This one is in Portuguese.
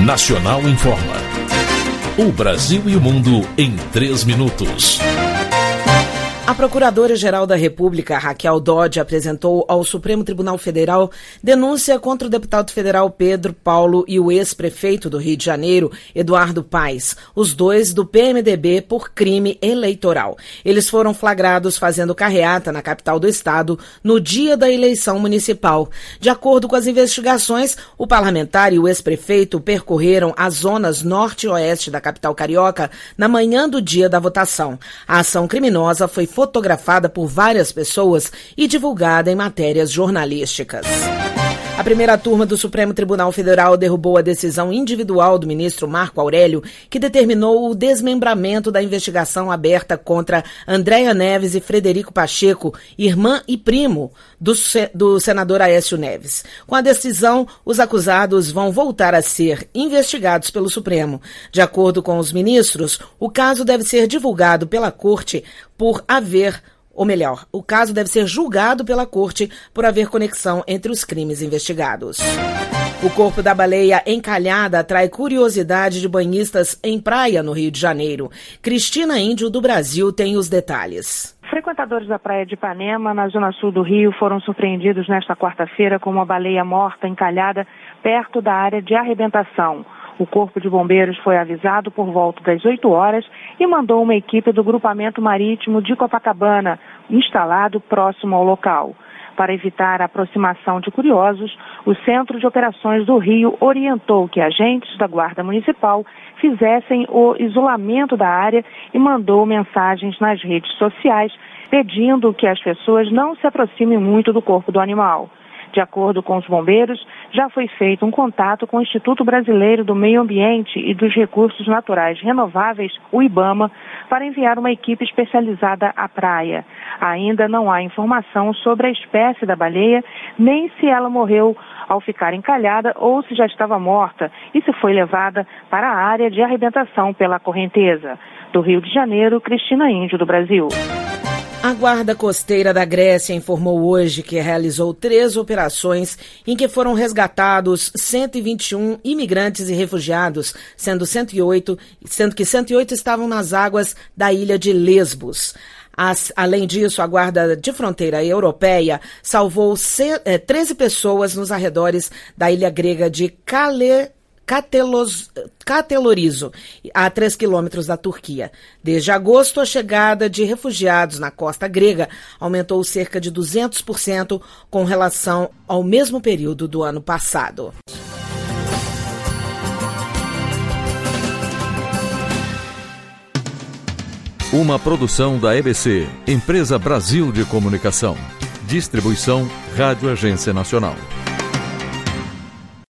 Nacional Informa. O Brasil e o mundo em 3 minutos. A Procuradora-Geral da República, Raquel Dodge, apresentou ao Supremo Tribunal Federal denúncia contra o deputado federal Pedro Paulo e o ex-prefeito do Rio de Janeiro, Eduardo Paes, os dois do PMDB, por crime eleitoral. Eles foram flagrados fazendo carreata na capital do estado no dia da eleição municipal. De acordo com as investigações, o parlamentar e o ex-prefeito percorreram as zonas norte e oeste da capital carioca na manhã do dia da votação. A ação criminosa foi fotografada por várias pessoas e divulgada em matérias jornalísticas. A primeira turma do Supremo Tribunal Federal derrubou a decisão individual do ministro Marco Aurélio, que determinou o desmembramento da investigação aberta contra Andréa Neves e Frederico Pacheco, irmã e primo do senador Aécio Neves. Com a decisão, os acusados vão voltar a ser investigados pelo Supremo. De acordo com os ministros, o caso deve ser divulgado pela Corte o caso deve ser julgado pela Corte por haver conexão entre os crimes investigados. O corpo da baleia encalhada atrai curiosidade de banhistas em praia no Rio de Janeiro. Cristina Índio, do Brasil, tem os detalhes. Frequentadores da praia de Ipanema, na zona sul do Rio, foram surpreendidos nesta quarta-feira com uma baleia morta encalhada perto da área de arrebentação. O Corpo de Bombeiros foi avisado por volta das 8 horas e mandou uma equipe do Grupamento Marítimo de Copacabana, instalado próximo ao local. Para evitar a aproximação de curiosos, o Centro de Operações do Rio orientou que agentes da Guarda Municipal fizessem o isolamento da área e mandou mensagens nas redes sociais pedindo que as pessoas não se aproximem muito do corpo do animal. De acordo com os bombeiros, já foi feito um contato com o Instituto Brasileiro do Meio Ambiente e dos Recursos Naturais Renováveis, o IBAMA, para enviar uma equipe especializada à praia. Ainda não há informação sobre a espécie da baleia, nem se ela morreu ao ficar encalhada ou se já estava morta e se foi levada para a área de arrebentação pela correnteza. Do Rio de Janeiro, Cristina Índio, do Brasil. A Guarda Costeira da Grécia informou hoje que realizou 3 operações em que foram resgatados 121 imigrantes e refugiados, sendo que 108 estavam nas águas da ilha de Lesbos. Além disso, a Guarda de Fronteira Europeia salvou 13 pessoas nos arredores da ilha grega de Catelorizo, a 3 quilômetros da Turquia. Desde agosto, a chegada de refugiados na costa grega aumentou cerca de 200% com relação ao mesmo período do ano passado. Uma produção da EBC, Empresa Brasil de Comunicação. Distribuição Rádio Agência Nacional.